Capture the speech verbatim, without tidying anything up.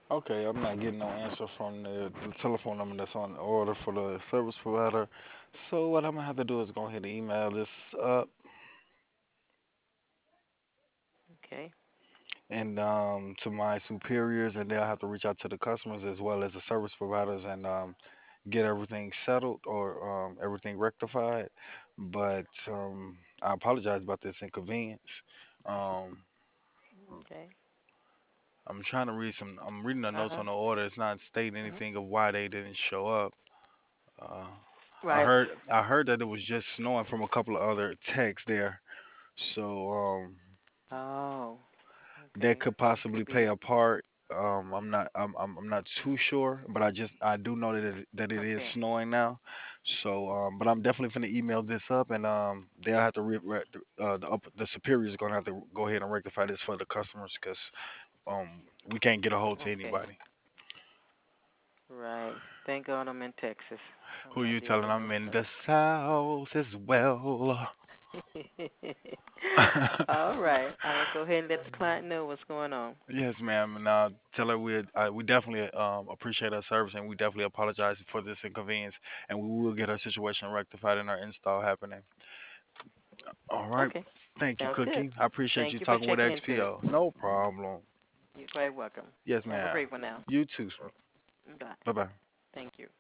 Okay, I'm not getting no answer from the, the telephone number that's on the order for the service provider. So what I'm gonna have to do is go ahead and email this up Okay. and um to my superiors, and they'll have to reach out to the customers as well as the service providers and um get everything settled or um everything rectified. But um I apologize about this inconvenience. Um Okay. I'm trying to read some. I'm reading the Uh notes huh. on the order. It's not stating Hmm. anything of why they didn't show up. Uh, I Right. heard I heard that it was just snowing from a couple of other texts there. So um Oh. that Okay. could That possibly could play be. a part. Um I'm not I'm I'm, I'm not too sure, but I just I do know that it, that it is Okay. snowing now. So um but I'm definitely gonna email this up, and um they'll have to re- re- uh, the up the superiors gonna have to go ahead and rectify this for the customers because um we can't get a hold to Okay. anybody. Right. Thank God I'm in Texas. I'm Who not you dealing telling with I'm no in snow. the South as well? All right. I'm gonna go ahead and let the client know what's going on. Yes, ma'am. And uh, tell her we uh, we definitely um, appreciate her service, and we definitely apologize for this inconvenience, and we will get her situation rectified and her install happening. All right. Okay. Thank you, Sounds good. Cookie. I appreciate you Thank you for talking with checking into it. X P O. No problem. You're quite welcome. Yes, Have a ma'am. great one now. You too, sir. Bye. Bye bye. Thank you.